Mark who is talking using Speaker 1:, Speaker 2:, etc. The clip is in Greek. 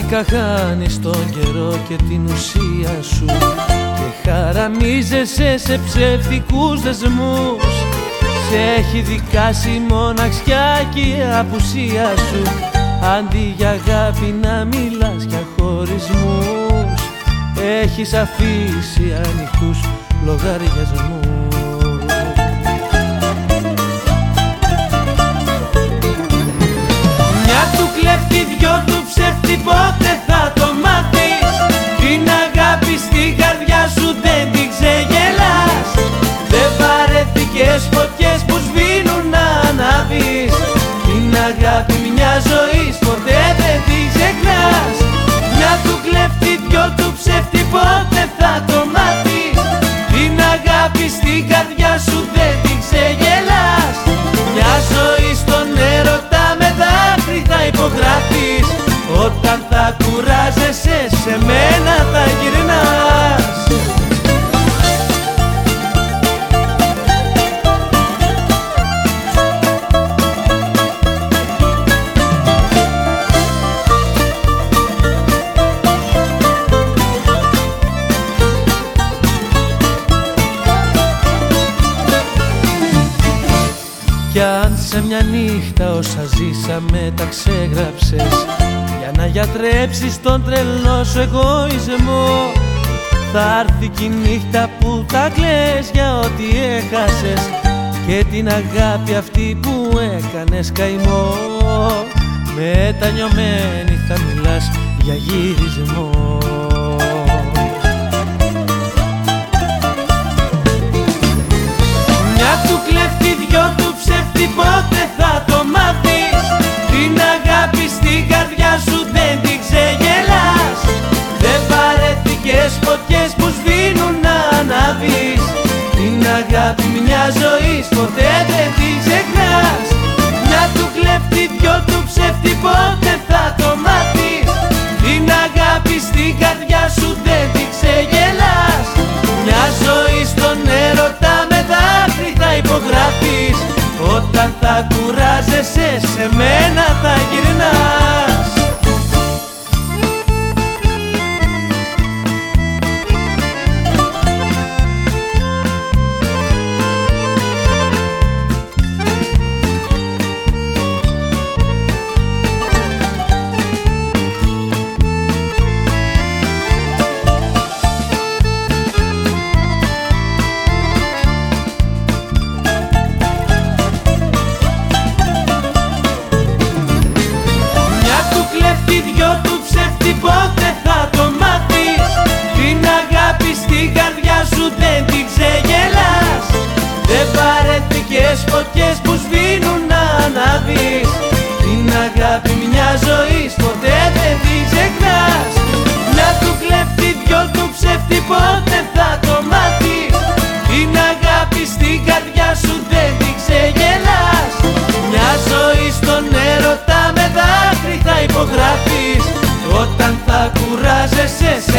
Speaker 1: Ξαφνικά χάνεις τον καιρό και την ουσία σου και χαραμίζεσαι σε ψεύτικους δεσμούς. Σε έχει δικάσει η μοναξιά και η απουσία σου, αντί για αγάπη να μιλάς για χωρισμούς. Έχεις αφήσει ανοιχτούς λογαριασμούς. Μια του κλέφτη, δυο του ψεύτη, πότε θα το μάθεις? Την αγάπη στην καρδιά σου δεν την ξεγελάς. Δεν βαρέθηκες φωτιές που σβήνουν να ανάβεις. Την αγάπη μια ζωής ποτέ δεν την ξεχνάς. Μια του κλέφτη, δυο του ψεύτη, πότε θα το μάθεις? Την αγάπη στην καρδιά σου δεν την ξεγελάς. Μια ζωή στον έρωτα με δάκρυ θα υπογράφεις. Όταν θα κουράζεσαι σε μένα θα γυρνάς. Κι αν σε μια νύχτα όσα ζήσαμε τα ξέγραψες για να γιατρέψεις τον τρελό σου εγωισμό, θα έρθει κι η νύχτα που θα κλαις για ό,τι έχασες και την αγάπη αυτή που έκανες καημό. Μετανιωμένη θα μιλάς για γυρισμό. Μια του κλέφτη, δυο του ψεύτη, πότε θα το μάθεις? Την αγάπη στην καρδιά σου δεν την ξεγελάς. Δεν βαρέθηκες φωτιές που σβήνουν να ανάβεις. Την αγάπη μια ζωής ποτέ δεν την ξεχνάς. Μια του κλέφτη, δυο του ψεύτη, πότε θα το μάθεις? Την αγάπη στην καρδιά σου δεν την ξεγελάς. Μια ζωή στον έρωτα με δάκρυ θα υπογράφεις. Όταν θα κουράζεσαι σε μένα θα γυρνάς. Δυο του ψεύτη, πότε θα το μάθεις? Την αγάπη στην καρδιά σου δεν την ξεγελάς. Δεν βαρέθηκες φωτιές που σβήνουν να ανάβεις. Την αγάπη μια ζωής ποτέ δεν την ξεχνάς. Μια του κλέφτη, δυο του ψεύτη, πότε θα το μάθεις? Την αγάπη στην καρδιά σου δεν την ξεγελάς. Μια ζωή στον έρωτα με δάκρυ θα υπογράφεις. Όταν θα κουράζεσαι